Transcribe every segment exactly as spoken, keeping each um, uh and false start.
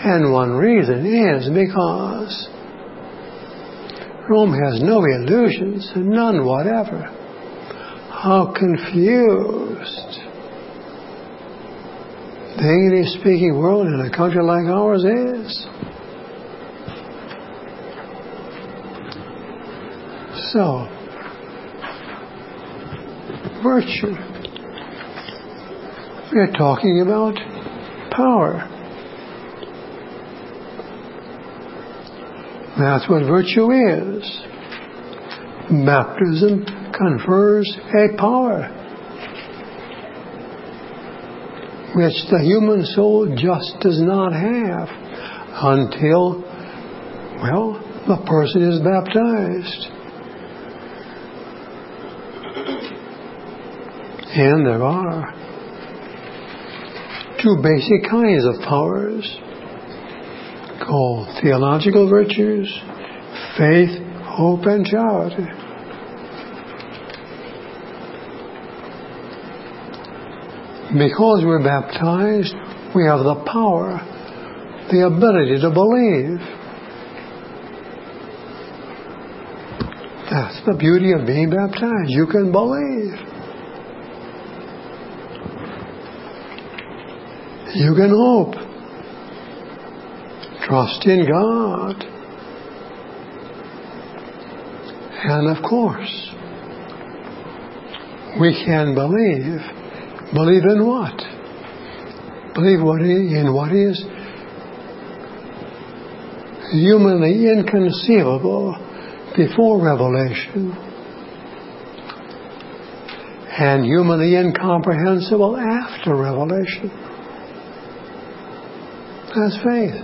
And one reason is because Rome has no illusions, none whatever. How confused the English-speaking world in a country like ours is. So, virtue. We're talking about power. That's what virtue is. Baptism confers a power which the human soul just does not have until, well, the person is baptized. And there are two basic kinds of powers called theological virtues, faith, hope, and charity. Because we're baptized, we have the power, the ability to believe. That's the beauty of being baptized. You can believe. You can hope. Trust in God. And of course, we can believe. Believe in what? Believe what is, in what is humanly inconceivable before revelation and humanly incomprehensible after revelation. That's faith.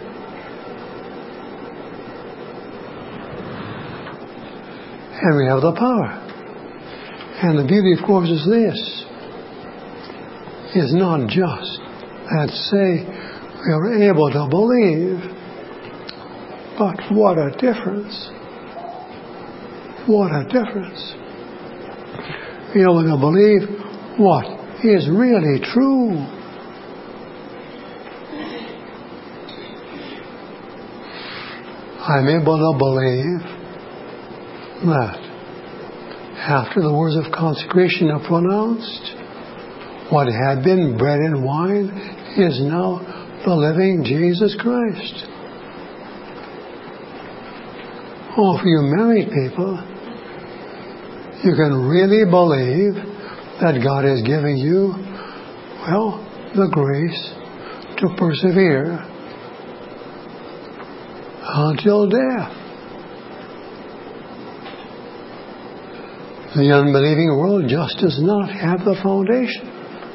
And we have the power. And the beauty, of course, is this. Is not just that say we are able to believe, but what a difference. What a difference. Be able to believe what is really true. I'm able to believe that after the words of consecration are pronounced, what had been bread and wine is now the living Jesus Christ. Oh, for you married people, you can really believe that God is giving you, well, the grace to persevere until death. The unbelieving world just does not have the foundation.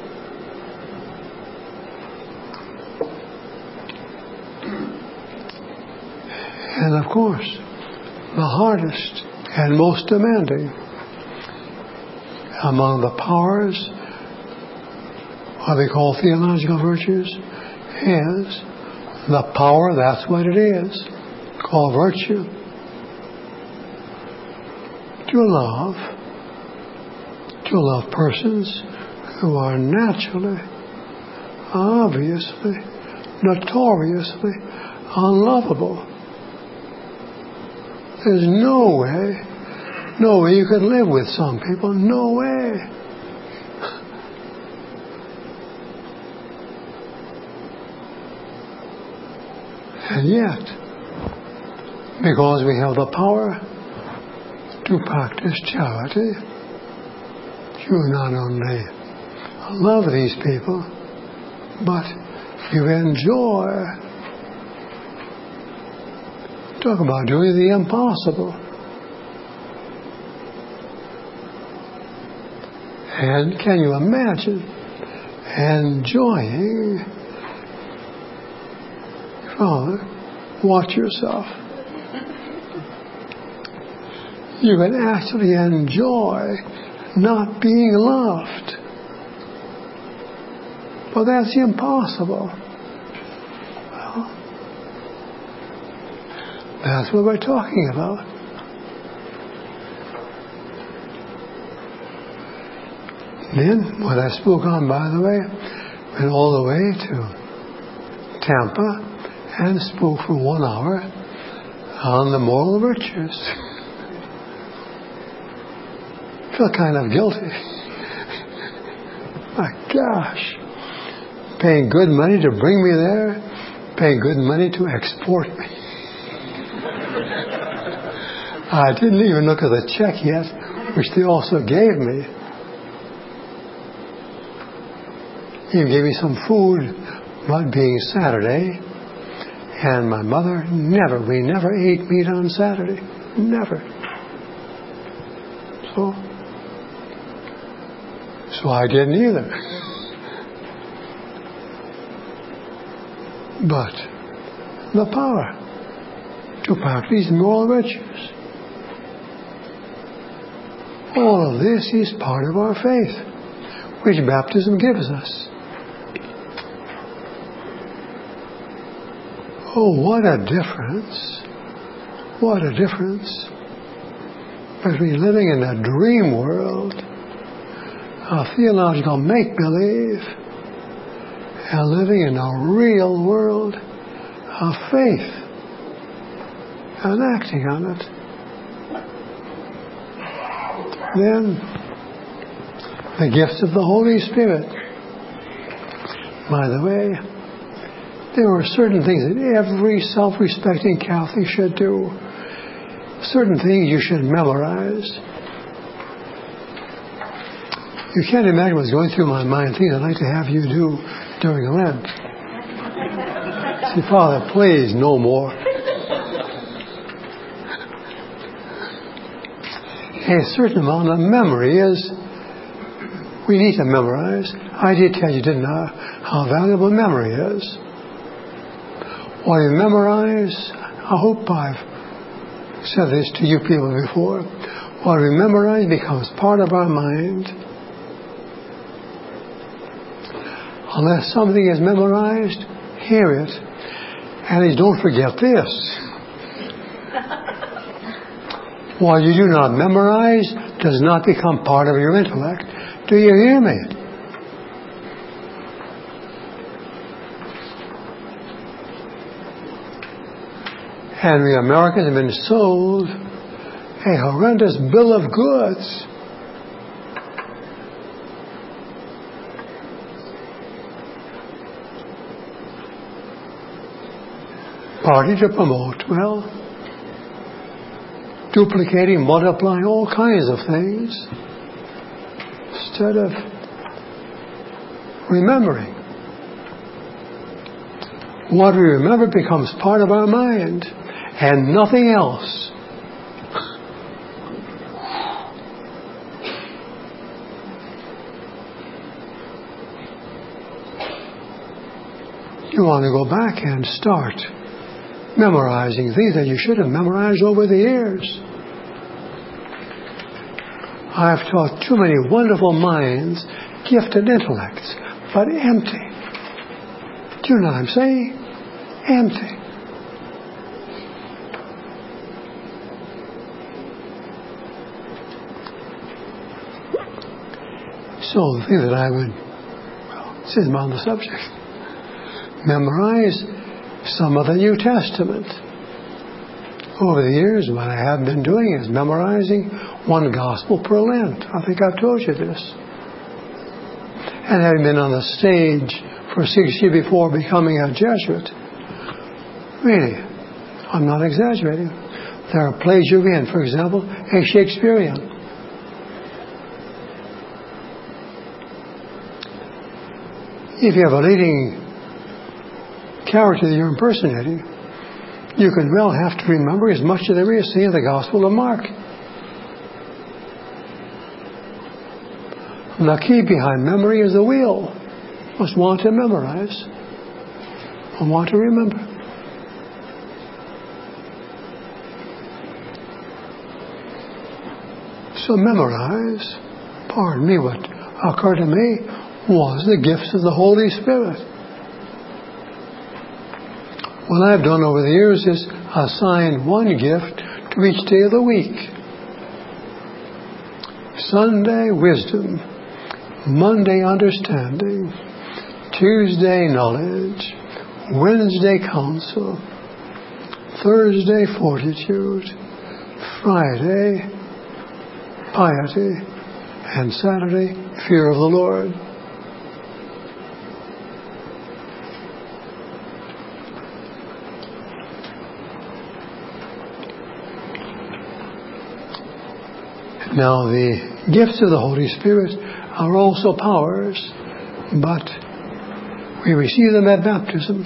And of course, the hardest and most demanding among the powers, what they call theological virtues, is the power, that's what it is, called virtue, to love, to love persons who are naturally, obviously, notoriously unlovable. There's no way, no way you could live with some people. No way. And yet, because we have the power to practice charity, you not only love these people, but you enjoy. Talk about doing the impossible. And can you imagine enjoying? Father, watch yourself. You can actually enjoy not being loved. But that's impossible. Well, that's what we're talking about. Then, what I spoke on, by the way, went all the way to Tampa and spoke for one hour on the moral virtues. Felt kind of guilty. My gosh. Paying good money to bring me there, paying good money to export me. I didn't even look at the check yet, which they also gave me. He gave me some food, but being Saturday, and my mother never, we never ate meat on Saturday. Never. So, so I didn't either. But the power to practice moral virtues. All of this is part of our faith, which baptism gives us. Oh, what a difference. What a difference between living in a dream world, a theological make-believe, and living in a real world of faith and acting on it. Then, the gifts of the Holy Spirit. By the way, there are certain things that every self-respecting Catholic should do. Certain things you should memorize. You can't imagine what's going through my mind, things I'd like to have you do during Lent. Say, Father, please, no more. A certain amount of memory is, we need to memorize. I did tell you, didn't I, how valuable memory is. What you memorize, I hope I've said this to you people before, what we memorize becomes part of our mind. Unless something is memorized, hear it, and don't forget this. What you do not memorize does not become part of your intellect. Do you hear me? And we Americans have been sold a horrendous bill of goods. Partly to promote, well, duplicating, multiplying all kinds of things instead of remembering. What we remember becomes part of our mind and nothing else. You want to go back and start memorizing things that you should have memorized over the years. I've taught too many wonderful minds, gifted intellects, but empty. Do you know what I'm saying? Empty. So the thing that I would, well, since I'm on the subject, memorize some of the New Testament. Over the years, what I have been doing is memorizing one gospel per Lent. I think I've told you this. And having been on the stage for six years before becoming a Jesuit, really, I'm not exaggerating. There are plays you're in, for example, a Shakespearean. If you have a leading character that you're impersonating, you can well have to remember as much as there is in the Gospel of Mark. And the key behind memory is the will. You must want to memorize and want to remember. So memorize, pardon me, what occurred to me was the gifts of the Holy Spirit. What I've done over the years is assign one gift to each day of the week. Sunday, wisdom. Monday, understanding. Tuesday, knowledge. Wednesday counsel, Thursday fortitude, Friday piety, and Saturday fear of the Lord. Now the gifts of the Holy Spirit are also powers, but we receive them at baptism.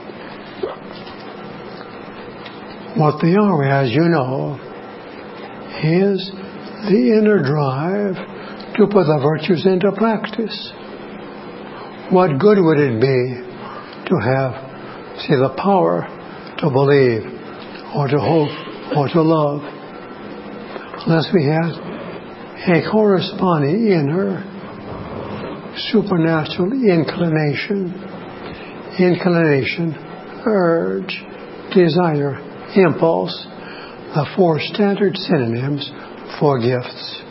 What they are, as you know, is the inner drive to put the virtues into practice. What good would it be to have, see, the power to believe or to hope or to love unless we had a corresponding inner supernatural inclination, inclination, urge, desire, impulse, the four standard synonyms for gifts.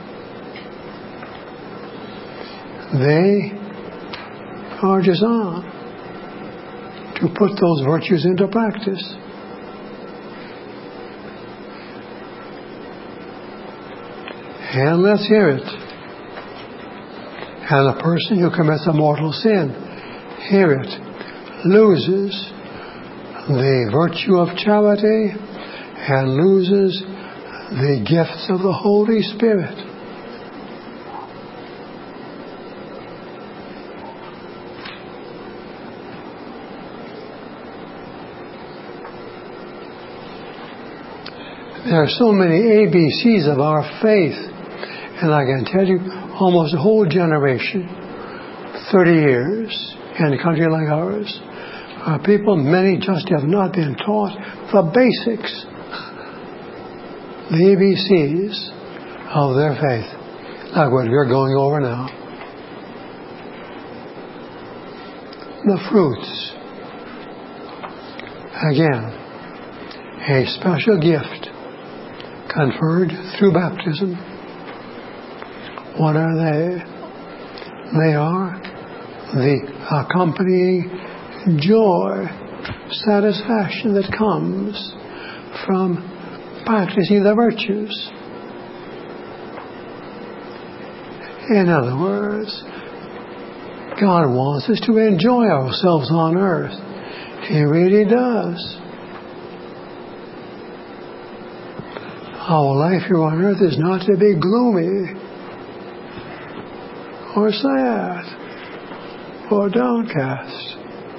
They are designed to put those virtues into practice. And let's hear it. And the person who commits a mortal sin, hear it, loses the virtue of charity and loses the gifts of the Holy Spirit. There are so many A B Cs of our faith. And I can tell you, almost a whole generation, thirty years, in a country like ours, are people, many just have not been taught the basics, the A B Cs of their faith, like what we're going over now. The fruits. Again, a special gift conferred through baptism. What are they? They are the accompanying joy, satisfaction that comes from practicing the virtues. In other words, God wants us to enjoy ourselves on earth. He really does. Our life here on earth is not to be gloomy or sad or downcast.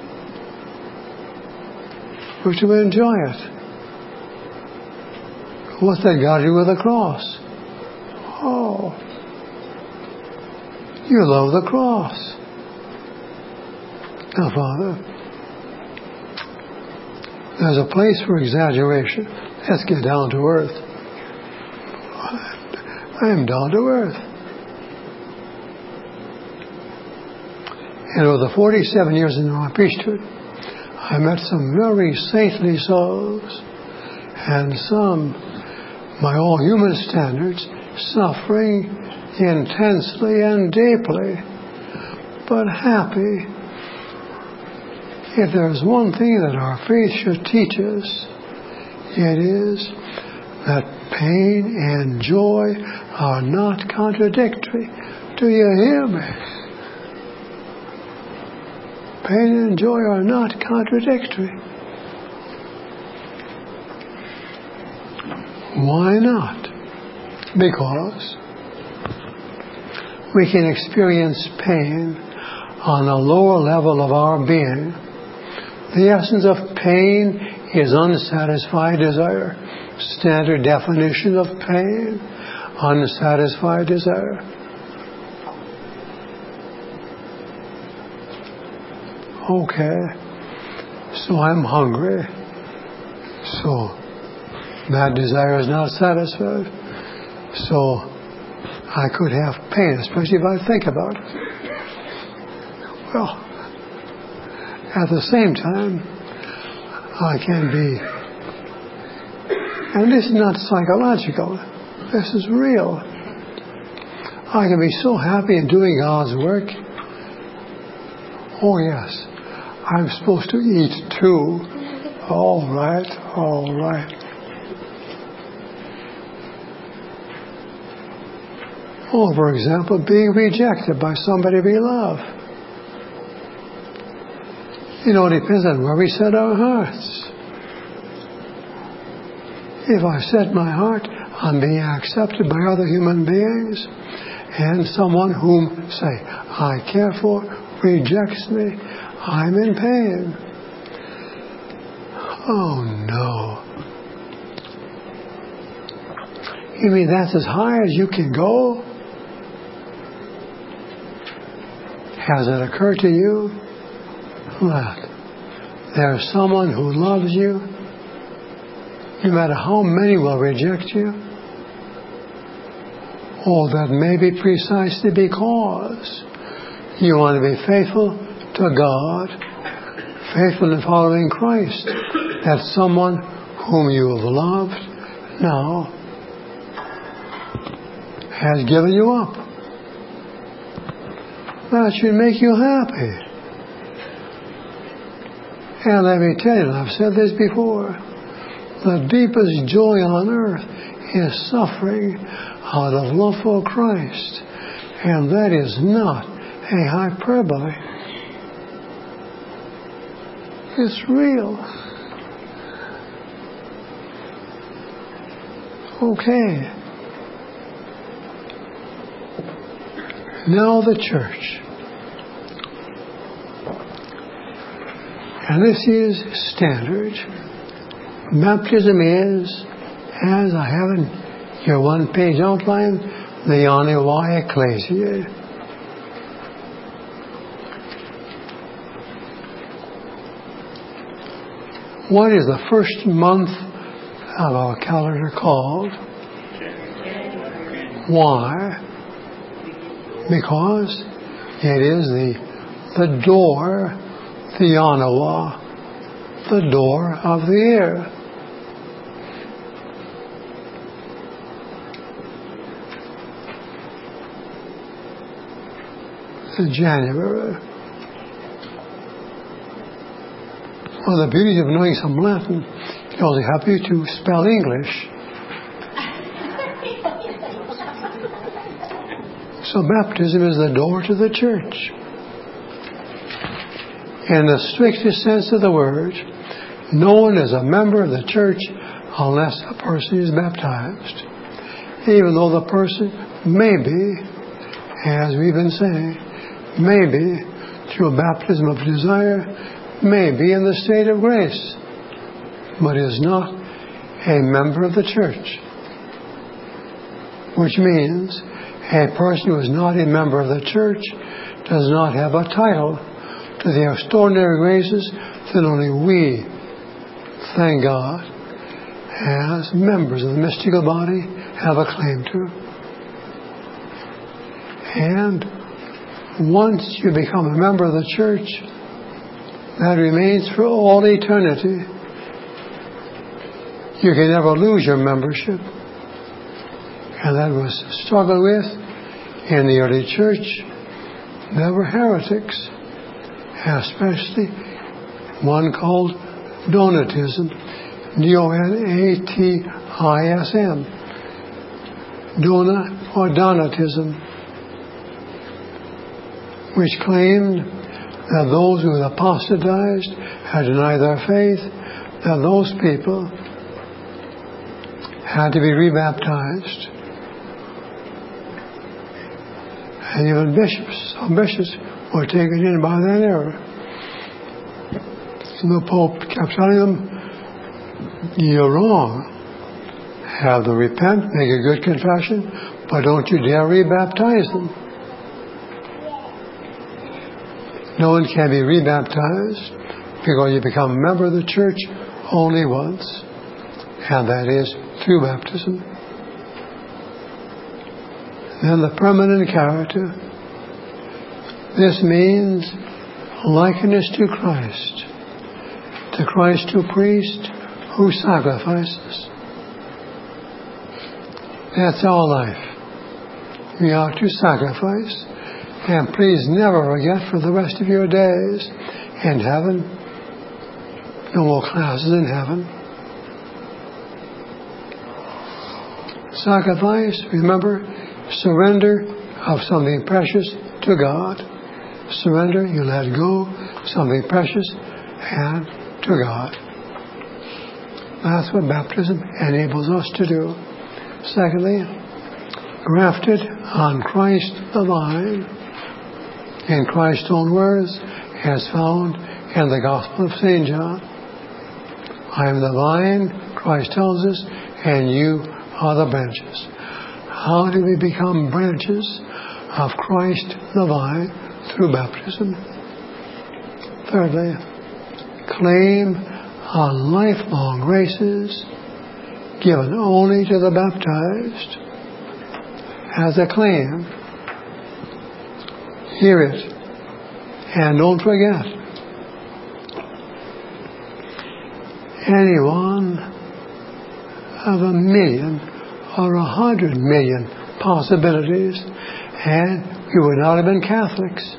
We're to enjoy it. What's that got to do with the cross? Oh, you love the cross. Now, Father, there's a place for exaggeration. Let's get down to earth. I am down to earth. And over the forty-seven years in my priesthood, I met some very saintly souls, and some, by all human standards, suffering intensely and deeply, but happy. If there's one thing that our faith should teach us, it is that pain and joy are not contradictory. Do you hear me? Pain and joy are not contradictory. Why not? Because we can experience pain on a lower level of our being. The essence of pain is unsatisfied desire. Standard definition of pain, unsatisfied desire. Okay, so I'm hungry. So that desire is not satisfied. So I could have pain, especially if I think about it. Well, at the same time, I can be, and this is not psychological, this is real. I can be so happy in doing God's work. Oh yes, I'm supposed to eat too. All right, all right. Or, for example, being rejected by somebody we love. You know, it depends on where we set our hearts. If I set my heart on being accepted by other human beings, and someone whom, say, I care for rejects me, I'm in pain. Oh, no. You mean that's as high as you can go? Has it occurred to you that there's someone who loves you, no matter how many will reject you? Or that maybe precisely because you want to be faithful to God, faithful in following Christ, that someone whom you have loved now has given you up. That should make you happy. And let me tell you, I've said this before, the deepest joy on earth is suffering out of love for Christ. And that is not a hyperbole. It's real. Okay. Now the church. And this is standard. Baptism is, as I have in your one-page outline, the Ionewa Ecclesia. What is the first month of our calendar called? Why? Because it is the the door, the Ionewa, the door of the year. The January. Well, the beauty of knowing some Latin can also help you to spell English. So baptism is the door to the church. In the strictest sense of the word, no one is a member of the church unless a person is baptized. Even though the person may be, as we've been saying, may be through a baptism of desire, may be in the state of grace, but is not a member of the church. Which means a person who is not a member of the church does not have a title to the extraordinary graces that only we, thank God, as members of the mystical body have a claim to. And once you become a member of the church, that remains for all eternity. You can never lose your membership. And that was struggled with in the early church. There were heretics, especially one called Donatism, D O N A T I S M, Dona or Donatism, which claimed that those who had apostatized, had denied their faith, that those people had to be rebaptized. And even bishops, some bishops were taken in by that error. And the Pope kept telling them, you're wrong. Have them repent, make a good confession, but don't you dare rebaptize them. No one can be rebaptized because you become a member of the church only once, and that is through baptism. Then the permanent character. This means likeness to Christ, to Christ who priest, who sacrifices. That's our life. We are to sacrifice. And please never forget for the rest of your days, in heaven. No more classes in heaven. Sacrifice, remember, surrender of something precious to God. Surrender, you let go, something precious, and to God. That's what baptism enables us to do. Secondly, grafted on Christ the vine, in Christ's own words, as found in the Gospel of Saint John. I am the vine, Christ tells us, and you are the branches. How do we become branches of Christ the vine? Through baptism. Thirdly, claim on lifelong graces given only to the baptized. As a claim, hear it and don't forget. Any one of a million or a hundred million possibilities, and we would not have been Catholics.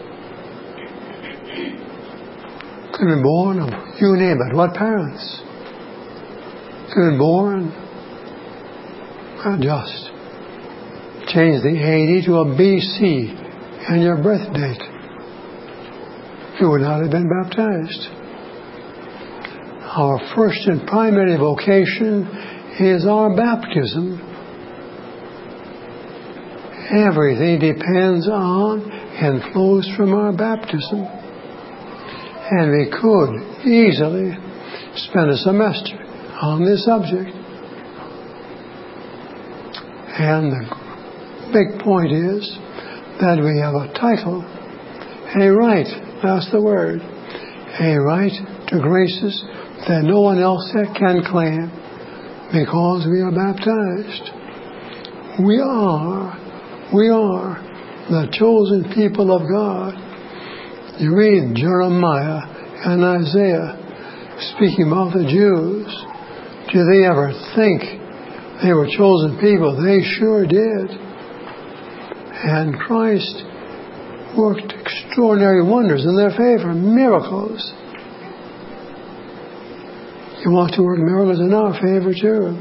Could have been born of, you name it, what parents? Could have been born, well, just change the A D to a B C and your birth date. You would not have been baptized. Our first and primary vocation is our baptism. Everything depends on and flows from our baptism. And we could easily spend a semester on this subject. And the big point is that we have a title, a right, that's the word, a right to graces that no one else can claim because we are baptized. We are, we are the chosen people of God. You read Jeremiah and Isaiah speaking about the Jews. Do they ever think they were chosen people? They sure did. And Christ worked extraordinary wonders in their favor, miracles. He wants to work miracles in our favor too.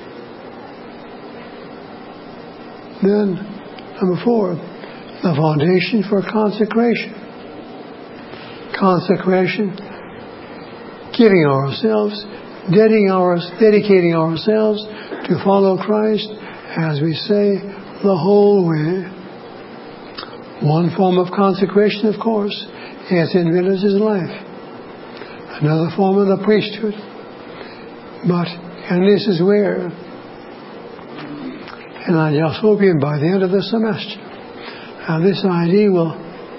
Then, number four, the foundation for consecration. Consecration, giving ourselves, dedicating, our, dedicating ourselves to follow Christ, as we say, the whole way. One form of consecration, of course, is in religious life. Another form of the priesthood. But, and this is where, and I just hope you by the end of the semester, uh, this idea will,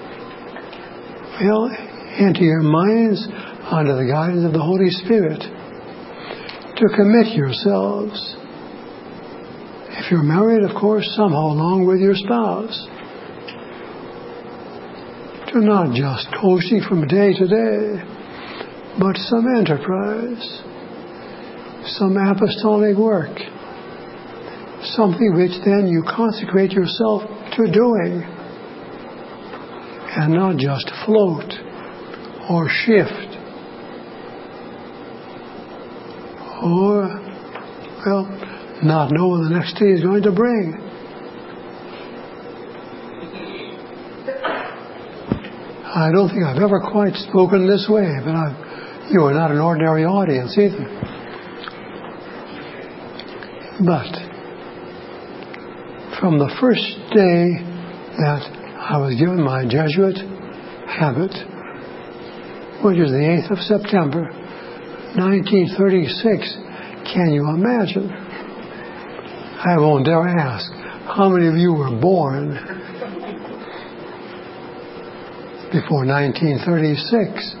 well, enter your minds under the guidance of the Holy Spirit to commit yourselves. If you're married, of course, somehow along with your spouse. To not just coasting from day to day, but some enterprise, some apostolic work, something which then you consecrate yourself to doing, and not just float or shift or, well, not know what the next day is going to bring. I don't think I've ever quite spoken this way, but I've, you are not an ordinary audience either. But from the first day that I was given my Jesuit habit, which is the eighth of September, nineteen thirty-six, can you imagine? I won't dare ask, how many of you were born before nineteen thirty-six?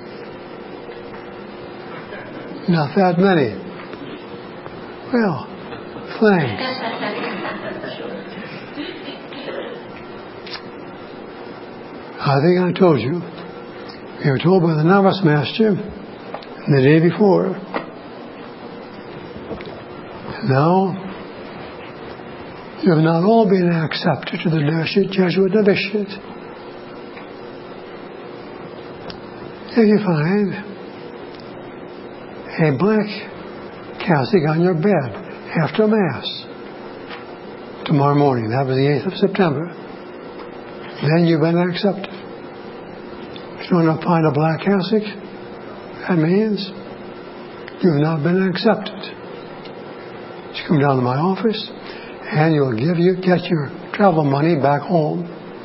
Not that many. Well, thanks. I think I told you. We were told by the novice master the day before. Now, you have not all been accepted to the Jesuit novitiate. if you find a black cassock on your bed after Mass tomorrow morning, that was the eighth of September, then you've been accepted. If you don't find a black cassock, that means you've not been accepted. You come down to my office and you'll give you get your travel money back home.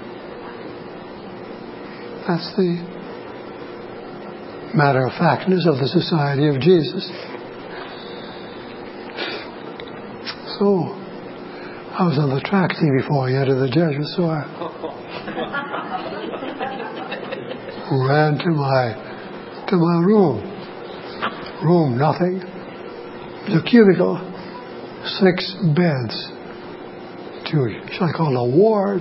That's the matter of factness of the Society of Jesus. So, I was on the track team before I entered the Jesuits, so I ran to my to my room. Room, nothing. The cubicle, six beds. To, should I call it a ward?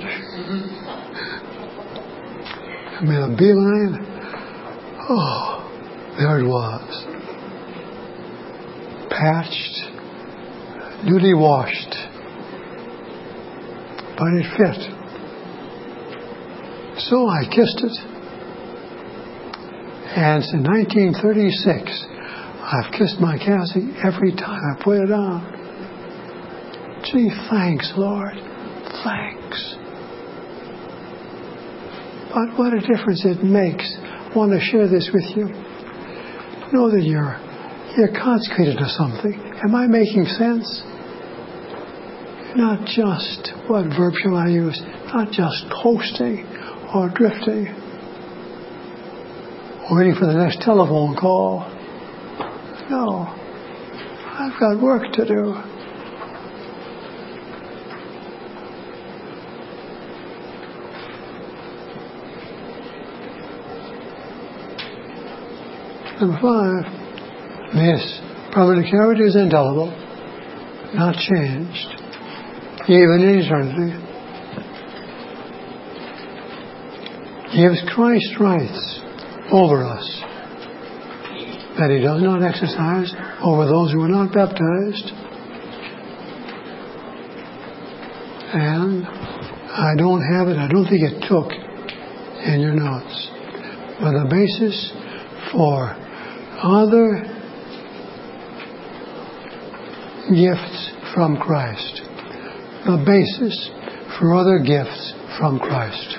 I made a beeline. Oh, there it was. Patched, newly washed. But it fit. So I kissed it. And since nineteen thirty-six, I've kissed my cassock every time I put it on. Gee, thanks, Lord. Thanks. But what a difference it makes. I want to share this with you. Know that you're, you're consecrated to something. Am I making sense? Not just, what verb shall I use? Not just coasting or drifting or waiting for the next telephone call. No. I've got work to do. Number five, this permanent character is indelible, not changed, even in eternity. Gives Christ rights over us that he does not exercise over those who are not baptized. And I don't have it, I don't think it took in your notes, but the basis for other gifts from Christ. The basis for other gifts from Christ.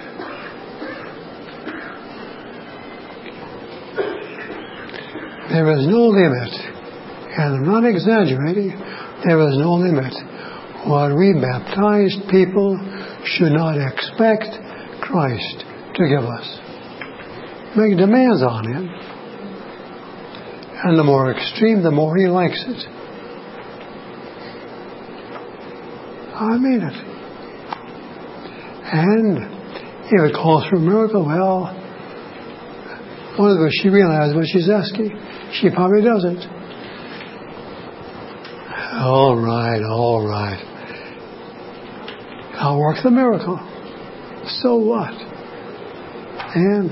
There is no limit, and I'm not exaggerating, there is no limit. What we baptized people should not expect Christ to give us. Make demands on him. And the more extreme, the more he likes it. I mean it. And if it calls for a miracle, well, one of the she realizes what she's asking. She probably doesn't. All right, all right. I'll work the miracle. So what? And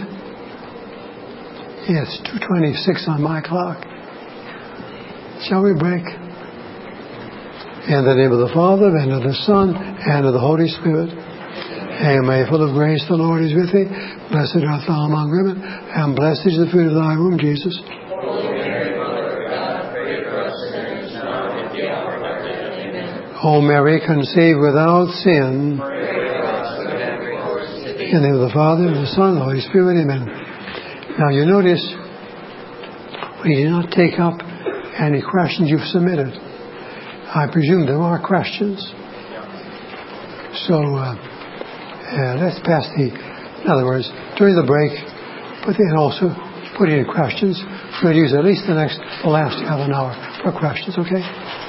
it's two twenty-six on my clock. Shall we break? In the name of the Father, and of the Son, and of the Holy Spirit. Amen. Full of grace, the Lord is with thee. Blessed art thou among women, and blessed is the fruit of thy womb, Jesus. O Mary, conceived without sin. In the name of the Father, and the Son, and the Holy Spirit. Amen. Now you notice we did not take up any questions you've submitted. I presume there are questions. So uh, uh, let's pass the, in other words, during the break, but then also put in questions. We'll use at least the next, the last half an hour for questions, okay?